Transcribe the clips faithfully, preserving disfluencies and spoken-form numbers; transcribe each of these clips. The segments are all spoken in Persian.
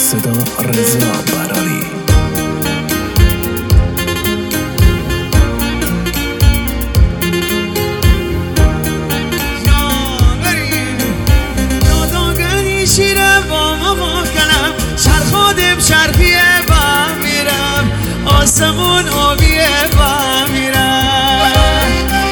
صدا رضا براری. شیره با ما کنم چرخادم چرخیه با میرم آسمون آبیه با میرم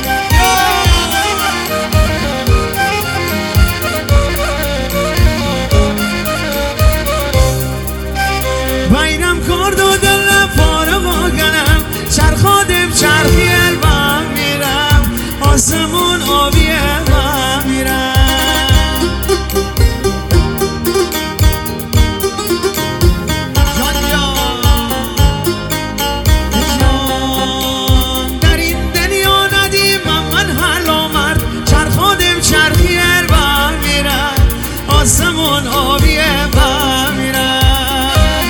بینم کرد و دلم پاره با کنم چرخادم چرخیه با میرم آسمون آبیه با میرم آسمون آبیه با میرم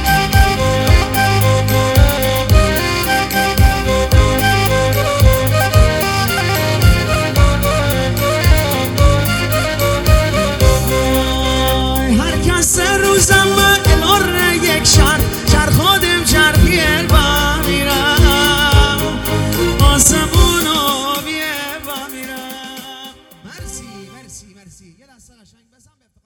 هر کس روزم الار یک شهر چرخادم چرخیه با میرم آسمون آبیه با میرم. مرسی مرسی مرسی. یه دسته قشنگ بزن.